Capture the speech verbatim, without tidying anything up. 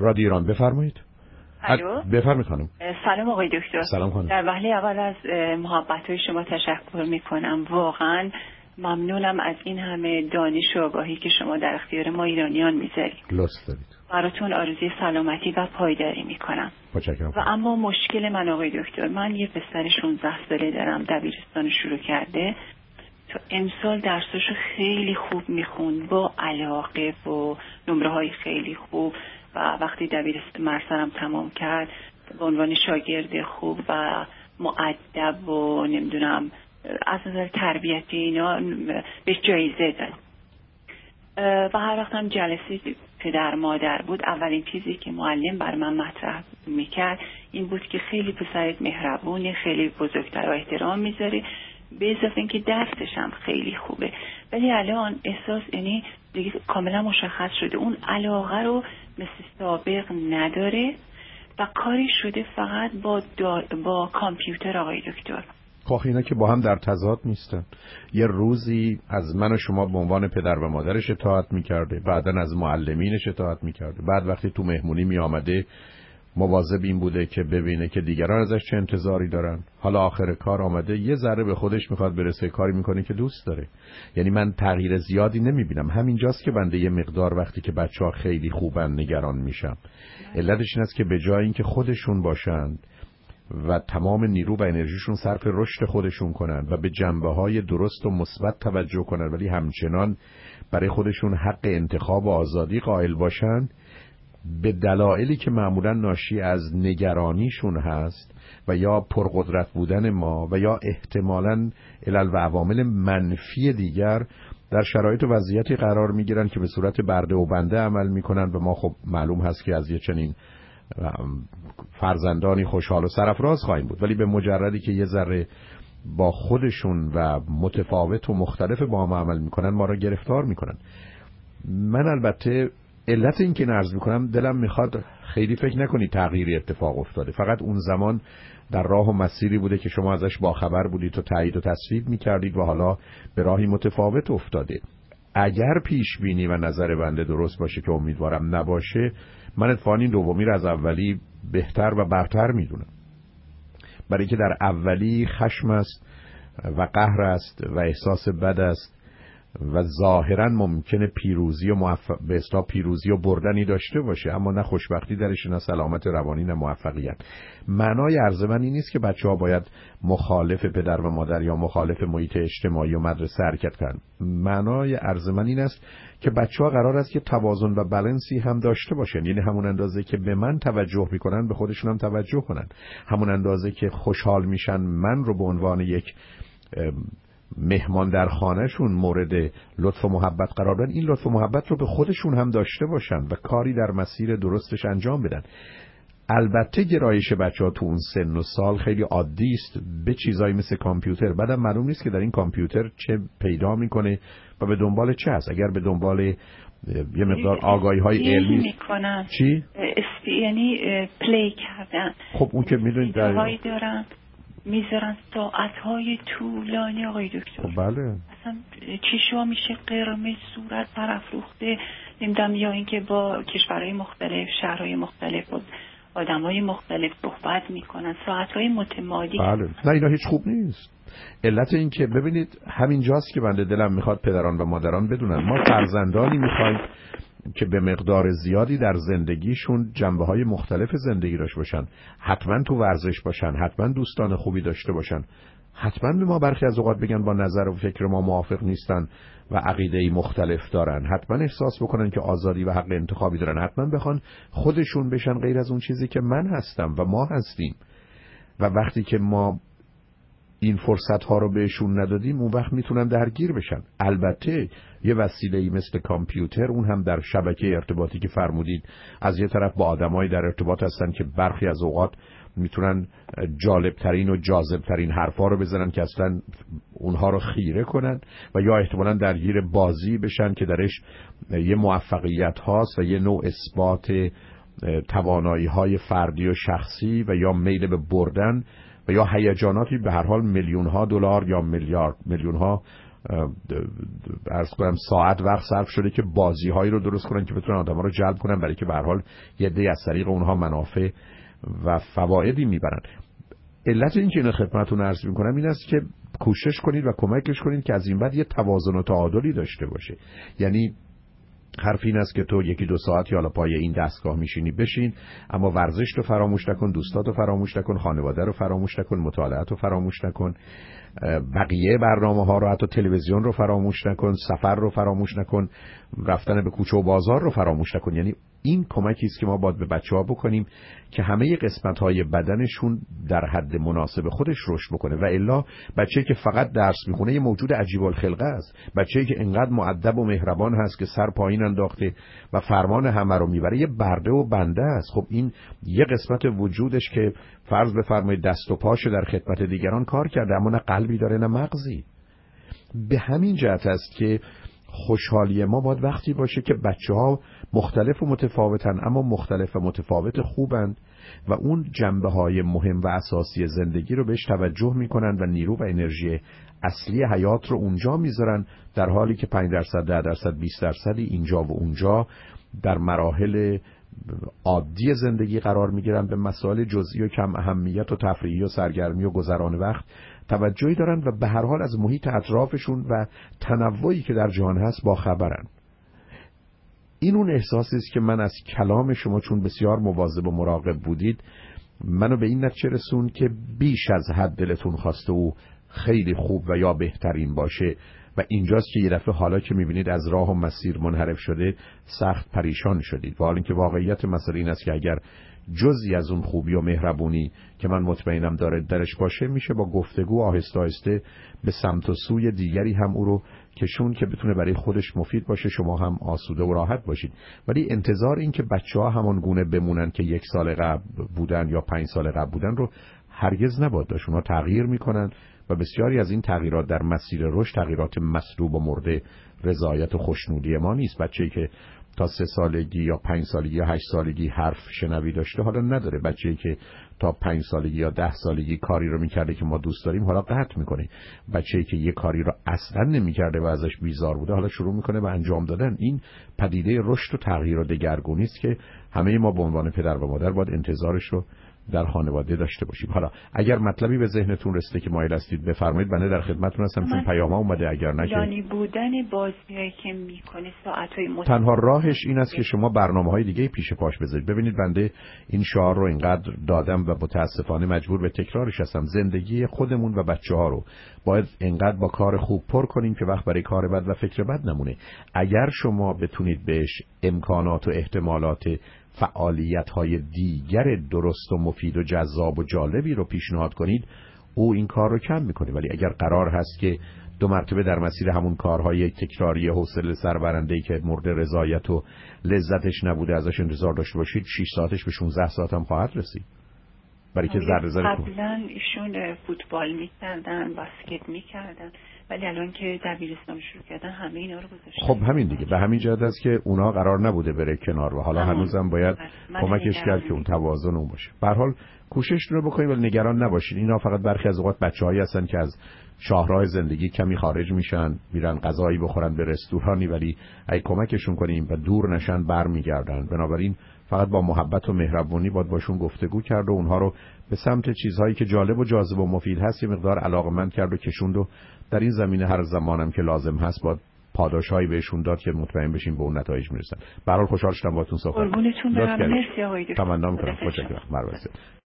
رادیو ایران، بفرمایید. الو، بفرمایید خانم. سلام آقای دکتر. سلام خانم. در وهله اول از محبت‌های شما تشکر می‌کنم. واقعاً ممنونم از این همه دانش و آگاهی که شما در اختیار ما ایرانیان می‌ذارید. لطف دارید. براتون آرزوی سلامتی و پایداری می‌کنم. متشکرم. و اما مشکل من آقای دکتر، من یه پسر شانزده ساله دارم، دبیرستان شروع کرده. تو امسال درساشو خیلی خوب میخوند با علاقه و نمره‌های خیلی خوب و وقتی دبیرستان مرسرم تمام کرد به عنوان شاگرد خوب و مؤدب و نمیدونم از نظر تربیتی اینا به جایزه داد. و هر وقت هم جلسه پدر مادر بود، اولین چیزی که معلم بر من مطرح میکرد این بود که خیلی پسرت مهربونه، خیلی بزرگتر و احترام میذاره، به اضافه اینکه درسش هم خیلی خوبه. ولی الان احساس یعنی دیگه کاملا مشخص شده اون علاقه رو مثل سابق نداره و کاری شده فقط با با کامپیوتر آقای دکتر. خب اینا که با هم در تضاد نیستن. یه روزی از من و شما به عنوان پدر و مادرش اطاعت میکرده، بعداً از معلمینش اطاعت میکرده، بعد وقتی تو مهمونی میآمده مواظب این بوده که ببینه که دیگران ازش چه انتظاری دارن. حالا آخر کار آمده یه ذره به خودش میخواد برسه، کاری میکنه که دوست داره. یعنی من تغییر زیادی نمیبینم. همینجاست که بنده یه مقدار وقتی که بچه‌ها خیلی خوبن نگران میشم. علتش این است که به جای اینکه خودشون باشند و تمام نیرو و انرژیشون صرف رشد خودشون کنن و به جنبه‌های درست و مثبت توجه کنن، ولی همچنان برای خودشون حق انتخاب و آزادی قائل باشن، به دلایلی که معمولا ناشی از نگرانیشون هست و یا پرقدرت بودن ما و یا احتمالاً علل و عوامل منفی دیگر، در شرایط و وضعیتی قرار میگیرن که به صورت برده و بنده عمل میکنن و ما خب معلوم هست که از یه چنین فرزندانی خوشحال و سرفراز خواهیم بود. ولی به مجردی که یه ذره با خودشون و متفاوت و مختلف با ما عمل میکنن ما را گرفتار میکنن. من البته علت این که نرز میکنم، دلم میخواد خیلی فکر نکنی تغییری اتفاق افتاده، فقط اون زمان در راه و مسیری بوده که شما ازش باخبر بودید و تایید و تصویب میکردید و حالا به راهی متفاوت افتاده. اگر پیش بینی و نظر بنده درست باشه که امیدوارم نباشه، من اتفاقاً این دومی رو از اولی بهتر و برتر میدونم. برای که در اولی خشم است و قهر است و احساس بد است و ظاهراً ممکنه پیروزی و موفق به اصطلاح پیروزی و بردنی داشته باشه، اما نه خوشبختی درش، نه سلامت روانی، نه موفقیت. معنای عرض من این نیست که بچه‌ها باید مخالف پدر و مادر یا مخالف محیط اجتماعی و مدرسه حرکت کنن. معنای عرض من این است که بچه‌ها قرار است که توازن و بالانسی هم داشته باشن. یعنی همون اندازه که به من توجه میکنن به خودشون هم توجه کنن. همون اندازه که خوشحال میشن من رو به عنوان یک مهمان در خانهشون مورد لطف و محبت قرار بدن، این لطف و محبت رو به خودشون هم داشته باشن و کاری در مسیر درستش انجام بدن. البته گرایش بچه‌ها تو اون سن و سال خیلی عادی است به چیزایی مثل کامپیوتر. بعدم معلوم نیست که در این کامپیوتر چه پیدا میکنه و به دنبال چه هست. اگر به دنبال یه مقدار آگاهی‌های علمی میکنن چی؟ یعنی پلی کردن، خب اون که میدونید دارن میذارن ساعتهای طولانی آقای دکتر. خب بله. اصلا چشم میشه قرمز، صورت برافروخته، نمیدونم، یا اینکه با کشورهای مختلف، شهرهای مختلف و آدمهای مختلف صحبت میکنن ساعتهای متمادی. بله. نه اینا هیچ خوب نیست. علت این که ببینید همین جاست که بنده دلم میخواد پدران و مادران بدونن ما فرزندانی میخوایم که به مقدار زیادی در زندگیشون جنبه‌های مختلف زندگی داشته باشن، حتما تو ورزش باشن، حتما دوستان خوبی داشته باشن، حتما به ما برخی از اوقات بگن با نظر و فکر ما موافق نیستن و عقیده‌ای مختلف دارن، حتما احساس بکنن که آزادی و حق انتخابی دارن، حتما بخوان خودشون بشن غیر از اون چیزی که من هستم و ما هستیم. و وقتی که ما این فرصت ها رو بهشون ندادیم اون وقت میتونن درگیر بشن. البته یه وسیله‌ای مثل کامپیوتر، اون هم در شبکه ارتباطی که فرمودید، از یه طرف با آدمایی در ارتباط هستن که برخی از اوقات میتونن جالبترین و جاذبترین حرفا رو بزنن که اصلا اونها رو خیره کنن و یا احتمالاً درگیر بازی بشن که درش یه موفقیت هاست و یه نوع اثبات توانایی های فردی و شخصی و یا میل به بردن و یا هیجاناتی به هر حال میلیون ها دلار یا میلیارد میلیون ها عرض کنم ساعت وقت صرف شده که بازی‌هایی رو درست کنن که بتونن آدم‌ها رو جلب کنن، برای که به هر حال یه عده از طریق اونها منافع و فوایدی میبرن. علت این که اینو خدمتتون عرض می‌کنم این است که کوشش کنید و کمکش کنید که از این بعد یه توازن و تعادلی داشته باشه. یعنی حرف این است که تو یکی دو ساعت یا حالا پای این دستگاه میشینی بشین، اما ورزش رو فراموش نکن، دوستات رو فراموش نکن، خانواده رو فراموش نکن، مطالعات رو فراموش نکن، بقیه برنامه ها رو، حتی تلویزیون رو فراموش نکن، سفر رو فراموش نکن، رفتن به کوچه و بازار رو فراموش نکن. یعنی این کمکی است که ما باید به بچه‌ها بکنیم که همه قسمت‌های بدنشون در حد مناسب خودش رشد بکنه، و الا بچه‌ای که فقط درس میخونه یه موجود عجیب الخلقه است. بچه‌ای که انقدر مؤدب و مهربان هست که سر پایین انداخته و فرمان همه رو میبره یه برده و بنده است. خب این یه قسمت وجودش که فرض بفرمایید دست و پاش در خدمت دیگران کار کرده، اما نه قلبی داره نه مغزی. به همین جهت است که خوشحالی ما باید وقتی باشه که بچه‌ها مختلف و متفاوتن، اما مختلف و متفاوت خوبند و اون جنبه‌های مهم و اساسی زندگی رو بهش توجه میکنن و نیرو و انرژی اصلی حیات رو اونجا میذارن، در حالی که پنج درصد، ده درصد، بیست درصدی اینجا و اونجا در مراحل عادی زندگی قرار میگیرن، به مسائل جزئی و کم اهمیت و تفریحی و سرگرمی و گذران وقت توجهی دارن و به هر حال از محیط اطرافشون و تنوعی که در جهان هست با خبرن. این اون احساسی است که من از کلام شما، چون بسیار مواظب و مراقب بودید، منو به این نتیجه رسون که بیش از حد دلتون خواسته و خیلی خوب و یا بهترین باشه، و اینجاست که یه دفعه حالا که میبینید از راه و مسیر منحرف شده سخت پریشان شدید. و حالا اینکه واقعیت مسئله این است که اگر جزئی از اون خوبی و مهربونی که من مطمئنم داره درش باشه، میشه با گفتگو آهسته آهسته به سمت و سوی دیگری هم او رو کشون که بتونه برای خودش مفید باشه، شما هم آسوده و راحت باشید. ولی انتظار این که بچه‌ها همان گونه بمونن که یک سال قبل بودن یا پنج سال قبل بودن رو هرگز نباید داشت. اونها تغییر میکنن و بسیاری از این تغییرات در مسیر رشد تغییرات مسلوب و مورد رضایت و خوشنودی ما نیست. بچه‌ای که تا سه سالگی یا پنج سالگی یا هشت سالگی حرف شنوی داشته حالا نداره. بچه‌ای که تا پنج سالگی یا ده سالگی کاری رو میکرده که ما دوست داریم حالا قطع میکنه. بچه‌ای که یه کاری رو اصلا نمیکرده و ازش بیزار بوده حالا شروع میکنه به انجام دادن. این پدیده رشد و تغییر و دگرگونی است که همه ما به عنوان پدر و مادر باید انتظارش رو در خانواده داشته باشیم. حالا اگر مطلبی به ذهنتون رسیده که مایل هستید بفرمایید، بنده در خدمتتون هستم، چون پیام اومده. اگر نه یعنی بودن بازیایی که میکنه ساعت‌های مطلق، تنها راهش این است که شما برنامه‌های دیگه پیش پاش بذارید. ببینید بنده این شعار رو اینقدر دادم و متاسفانه مجبور به تکرارش هستم. زندگی خودمون و بچه‌ها رو باید اینقدر با کار خوب پر کنیم که وقت برای کار بد و فکر بد نمونه. اگر شما بتونید بهش امکانات و احتمالات فعالیت‌های دیگر درست و مفید و جذاب و جالبی رو پیشنهاد کنید، او این کار رو کم میکنه. ولی اگر قرار هست که دو مرتبه در مسیر همون کارهای تکراری حوصله سربرنده‌ای که مورد رضایت و لذتش نبوده ازش انتظار داشته باشید، شش ساعتش به شانزده ساعت هم خواهد رسید. برای که ذره ذره قبلا ایشون فوتبال میکردن، بسکت میکردن، ولی الان که دبیرستان شروع کردن همه اینا رو گذاشتن. خب همین دیگه، به همین جهت است که اونا قرار نبوده بره کنار و حالا هنوزم باید کمکش کرد که اون توازن اون باشه. به هر حال کوشش رو بکنید ولی نگران نباشید. اینا فقط برخی از اوقات بچه‌هایی هستن که از شاهراه زندگی کمی خارج میشن، میرن غذایی بخورن به رستورانی، ولی اگه کمکشون کنیم و دور نشن برمیگردن. بنابراین فقط با محبت و مهربونی باید باشون گفتگو کرد و اونها رو به سمت چیزهایی که جالب و جاذب و مفید هست یه مقدار علاقمند کرد و کشوند و در این زمینه هر زمانم که لازم هست باید پاداشهایی بهشون داد که مطمئن بشیم به اون نتایج میرسن. به هر حال خوشحال شدم باهاتون صحبت کردم. قربونتون برم. مرسی آقای دکتر. تمنا می‌کنم. خوشحال شدم.